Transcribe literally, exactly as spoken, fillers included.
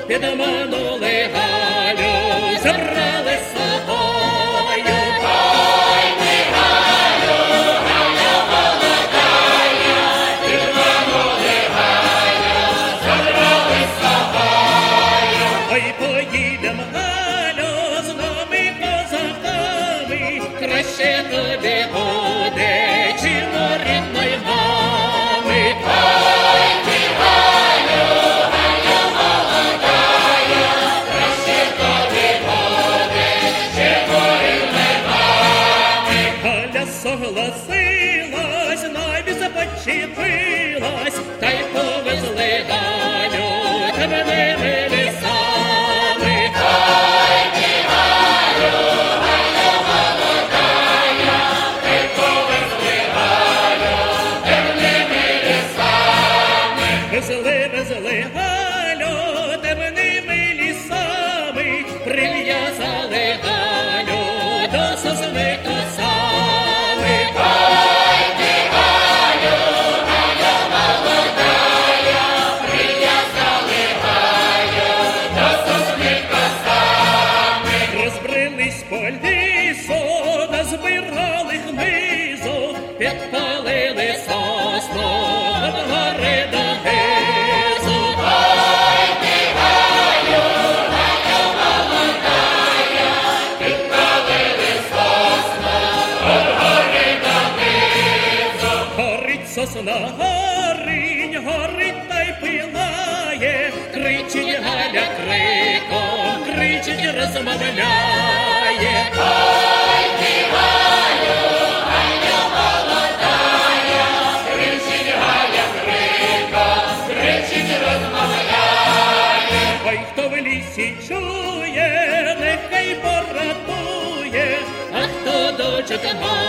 підманули Галю, забрали з собою. Ой, ми Галю, Галя молодая, підманули Галю, забрали з собою. Ой, поїдем, Галю, з нами козаками, краще тобі буде, чим у рідної мами. Ой, ми Галю, Галя молодая, краще тобі буде, чим у рідної мами. Галя согласилась, навіть почепилась, та й повезли Галю темними лісами. Ой, ми Галю, Галя молодая, ти повезли Галю темними лісами. Везли, везли Галю темними лісами, прив'язали Галю до сосни косами. Ой, ми Галю, Галя молодая, прив'язали Галю до сосни косами. Розбрелись по лісу, назбирали хмизу, підпалили сосну від гори до низу. Ой, ми Галю, Галя молодая, підпалили сосну від гори до низу. Горить сосна, горить, горить та й пилає, кричить Галя криком, кричить, розмовляє. Ой, ми Галю, Галя молодая, кричить Галя криком, кричить розмовляє. Ой, хто в лісі чує, нехай поратує, а хто дочок має,